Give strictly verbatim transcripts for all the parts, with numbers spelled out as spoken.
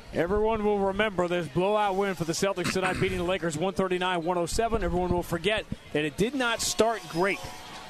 Everyone will remember this blowout win for the Celtics tonight, beating the Lakers one thirty-nine one oh seven. Everyone will forget that it did not start great.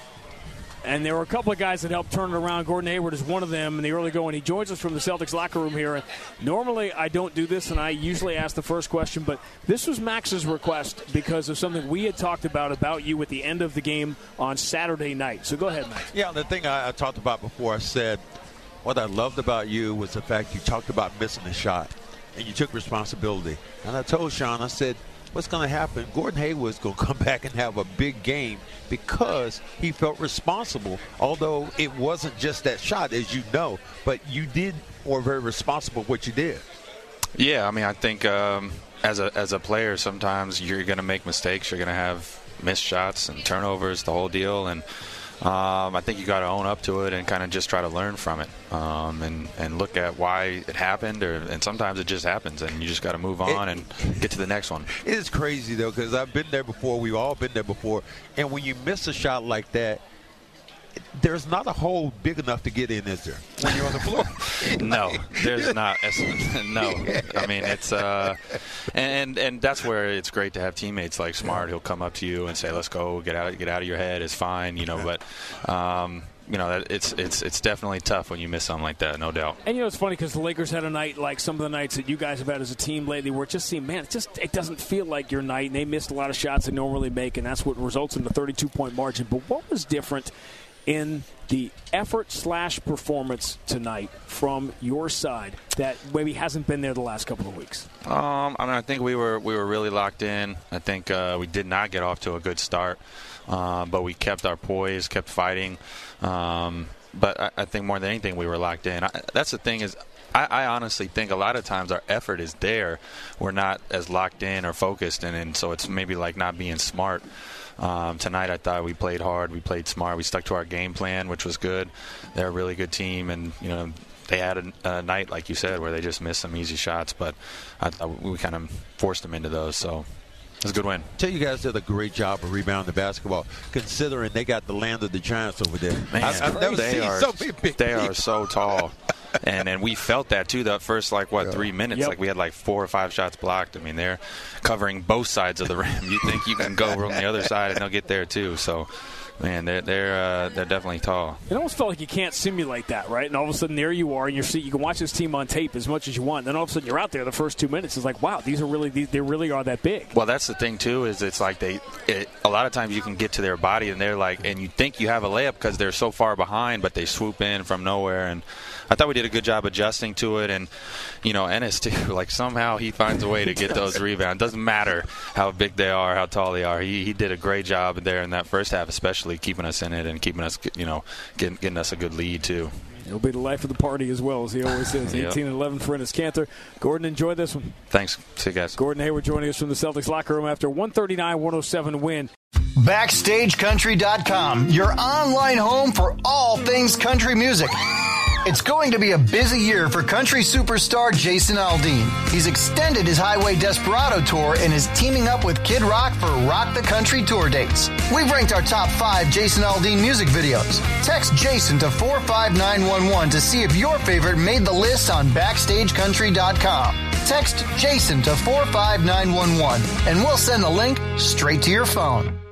And there were a couple of guys that helped turn it around. Gordon Hayward is one of them in the early going. He joins us from the Celtics locker room here. And normally I don't do this, and I usually ask the first question, but this was Max's request because of something we had talked about about you at the end of the game on Saturday night. So go ahead, Max. Yeah, the thing I, I talked about before, I said what I loved about you was the fact you talked about missing a shot, and you took responsibility. And I told Sean, I said, what's going to happen? Gordon Hayward's going to come back and have a big game because he felt responsible, although it wasn't just that shot, as you know, but you did or very responsible what you did. Yeah, I mean, I think um, as a as a player, sometimes you're going to make mistakes. You're going to have missed shots and turnovers, the whole deal, and Um, I think you got to own up to it and kind of just try to learn from it um, and, and look at why it happened. Or, and sometimes it just happens, and you just got to move on it, and get to the next one. It is crazy, though, because I've been there before. We've all been there before. And when you miss a shot like that, there's not a hole big enough to get in, is there, when you're on the floor? No, there's not. No. I mean, it's uh, – and, and that's where it's great to have teammates like Smart. He'll come up to you and say, let's go, get out get out of your head. It's fine, you know. But, um, you know, it's it's it's definitely tough when you miss something like that, no doubt. And, you know, it's funny because the Lakers had a night like some of the nights that you guys have had as a team lately where it just seemed, man, it just it doesn't feel like your night. And they missed a lot of shots they normally make, and that's what results in the thirty-two point margin. But what was different in the effort slash performance tonight from your side that maybe hasn't been there the last couple of weeks? Um, I mean, I think we were we were really locked in. I think uh, we did not get off to a good start, uh, but we kept our poise, kept fighting. Um, but I, I think more than anything, we were locked in. I, that's the thing is, I, I honestly think a lot of times our effort is there. We're not as locked in or focused, and, and so it's maybe like not being smart. Um, tonight I thought we played hard, we played smart, we stuck to our game plan, which was good. They're a really good team, and you know they had a, a night, like you said, where they just missed some easy shots, but I thought we kind of forced them into those, so it was a good win. I tell you guys did a great job of rebounding the basketball, considering they got the land of the Giants over there. Man, I, I've never they seen are, so many big They people. are so tall. And and we felt that, too, the first, like, what, yeah. three minutes. Yep. Like, we had, like, four or five shots blocked. I mean, they're covering both sides of the rim. You think you can go from the other side, and they'll get there, too. So, man, they're they're uh, they're definitely tall. It almost felt like you can't simulate that, right? And all of a sudden, there you are in your seat. You can watch this team on tape as much as you want. Then all of a sudden, you're out there the first two minutes. It's like, wow, these are really these, they really are that big. Well, that's the thing too. Is it's like they it, a lot of times you can get to their body, and they're like, and you think you have a layup because they're so far behind, but they swoop in from nowhere. And I thought we did a good job adjusting to it. And you know, Ennis too. Like somehow he finds a way to get those rebounds. Doesn't matter how big they are, how tall they are. He he did a great job there in that first half, especially keeping us in it and keeping us, you know, getting, getting us a good lead too. He'll be the life of the party as well, as he always says. Yep. eighteen and eleven for Ennis Cantor. Gordon, enjoy this one. Thanks. See you guys. Gordon Hayward joining us from the Celtics locker room after one thirty-nine one oh seven win. Backstage Country dot com, your online home for all things country music. It's going to be a busy year for country superstar Jason Aldean. He's extended his Highway Desperado tour and is teaming up with Kid Rock for Rock the Country tour dates. We've ranked our top five Jason Aldean music videos. Text Jason to four five nine one one to see if your favorite made the list on Backstage Country dot com. Text Jason to four five nine one one and we'll send the link straight to your phone.